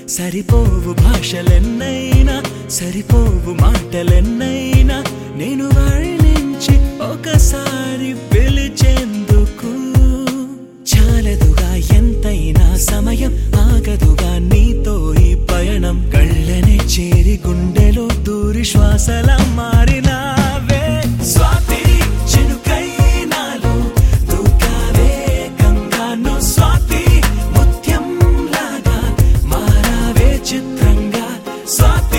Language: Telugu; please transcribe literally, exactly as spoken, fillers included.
సరిపోవు భాషలెన్నైనా సరిపోవు మాటలెన్నైనా నేను వర్ణించి ఒకసారి పిలిచేందుకు చాలదుగా ఎంతైనా సమయం ఆగదుగా నీతో ఈ పయనం కళ్ళనే చేరి గుండెలో దూరి శ్వాసల మారినావే స్వాతి చినుకై నాలో దూకావే గంగాను స్వాతి ముత్యం లాగా మారావే చిత్రంగా స్వాతి